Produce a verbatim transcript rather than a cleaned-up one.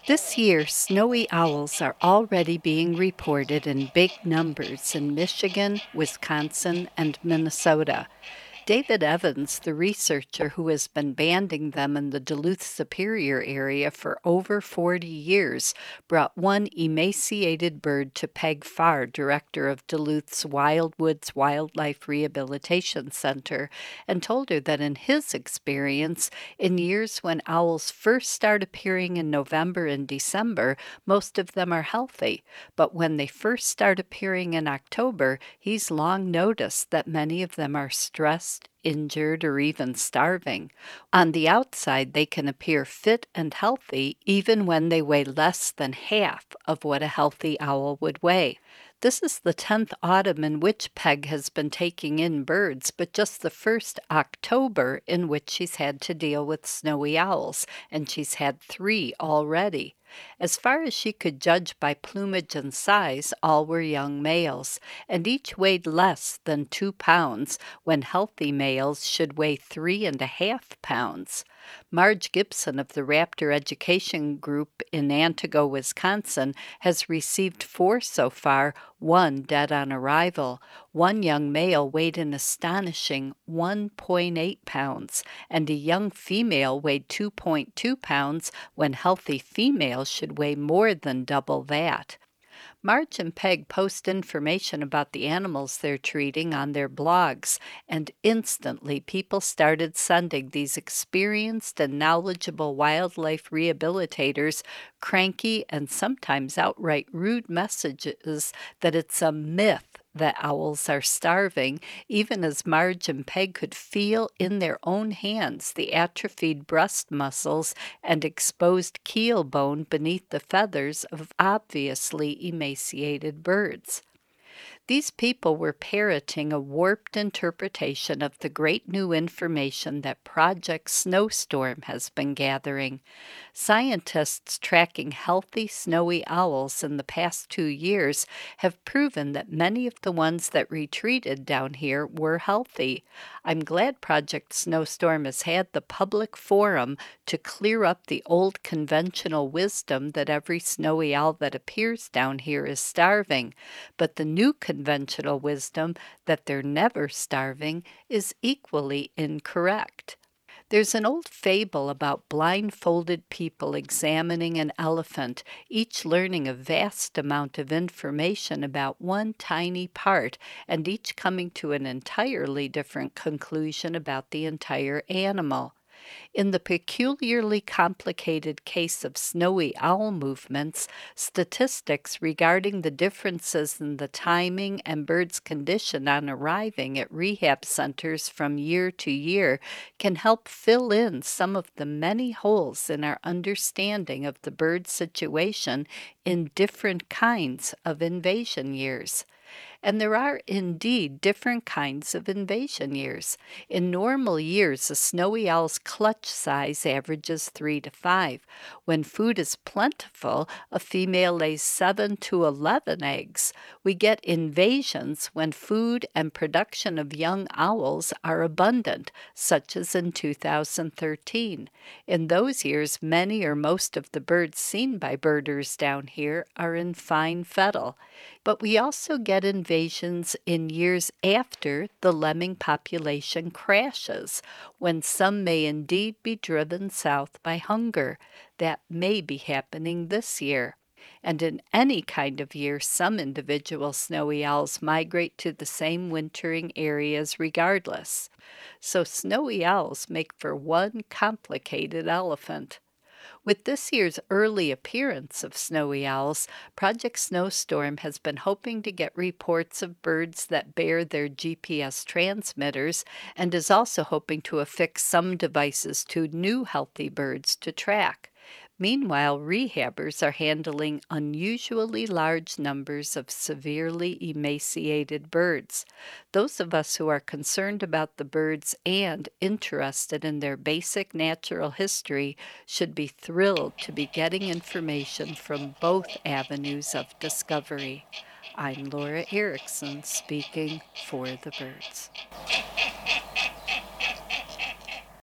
This year, snowy owls are already being reported in big numbers in Michigan, Wisconsin, and Minnesota. David Evans, the researcher who has been banding them in the Duluth Superior area for over forty years, brought one emaciated bird to Peg Farr, director of Duluth's Wildwoods Wildlife Rehabilitation Center, and told her that in his experience, in years when owls first start appearing in November and December, most of them are healthy. But when they first start appearing in October, he's long noticed that many of them are stressed, injured, or even starving. On the outside, they can appear fit and healthy even when they weigh less than half of what a healthy owl would weigh. This is the tenth autumn in which Peg has been taking in birds, but just the first October in which she's had to deal with snowy owls, and she's had three already. As far as she could judge by plumage and size, all were young males, and each weighed less than two pounds, when healthy males should weigh three and a half pounds. Marge Gibson of the Raptor Education Group in Antigo, Wisconsin, has received four so far, one dead on arrival. One young male weighed an astonishing one point eight pounds, and a young female weighed two point two pounds when healthy females should weigh more than double that. Marge and Peg post information about the animals they're treating on their blogs, and instantly people started sending these experienced and knowledgeable wildlife rehabilitators cranky and sometimes outright rude messages that it's a myth that owls are starving, even as Marge and Peg could feel in their own hands the atrophied breast muscles and exposed keel bone beneath the feathers of obviously emaciated birds. These people were parroting a warped interpretation of the great new information that Project Snowstorm has been gathering. Scientists tracking healthy snowy owls in the past two years have proven that many of the ones that retreated down here were healthy. I'm glad Project Snowstorm has had the public forum to clear up the old conventional wisdom that every snowy owl that appears down here is starving, but the new conventional wisdom that they're never starving is equally incorrect. There's an old fable about blindfolded people examining an elephant, each learning a vast amount of information about one tiny part, and each coming to an entirely different conclusion about the entire animal. In the peculiarly complicated case of snowy owl movements, statistics regarding the differences in the timing and birds' condition on arriving at rehab centers from year to year can help fill in some of the many holes in our understanding of the bird situation in different kinds of invasion years. And there are indeed different kinds of invasion years. In normal years, a snowy owl's clutch size averages three to five. When food is plentiful, a female lays seven to eleven eggs. We get invasions when food and production of young owls are abundant, such as in two thousand thirteen. In those years, many or most of the birds seen by birders down here are in fine fettle. But we also get invasions in years after the lemming population crashes, when some may indeed be driven south by hunger. That may be happening this year. And in any kind of year, some individual snowy owls migrate to the same wintering areas regardless. So snowy owls make for one complicated elephant. With this year's early appearance of snowy owls, Project Snowstorm has been hoping to get reports of birds that bear their G P S transmitters, and is also hoping to affix some devices to new healthy birds to track. Meanwhile, rehabbers are handling unusually large numbers of severely emaciated birds. Those of us who are concerned about the birds and interested in their basic natural history should be thrilled to be getting information from both avenues of discovery. I'm Laura Erickson, speaking for the birds.